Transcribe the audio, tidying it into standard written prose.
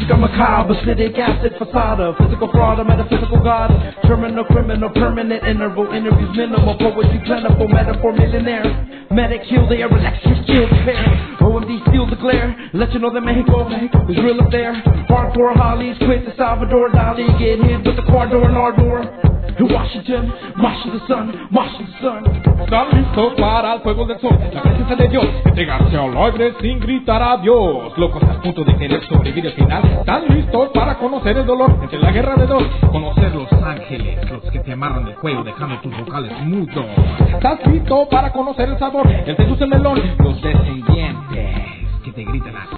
Música macabre, acidic acid facade, physical fraud, a metaphysical god, terminal criminal, permanent interval, interviews minimal, poetry plentiful, metaphor millionaire, medic heal the air, electric chill the pair, OMD steals the glare, let you know that Mexico is real up there, hardcore Hollies, quit the Salvador Dali, get hit with the Quador and Ardor, in Washington, march to the sun, march to the sun. Están listos para el fuego del sol, la presencia de Dios, entregarse al aire sin gritar adiós. Locos al punto de querer sobrevivir al final, están listos para conocer el dolor entre la guerra de dos. Conocer los ángeles, los que te amarran el cuello dejando tus vocales mudos. Estás listo para conocer el sabor, el seduce melón, los descendientes que te gritan así.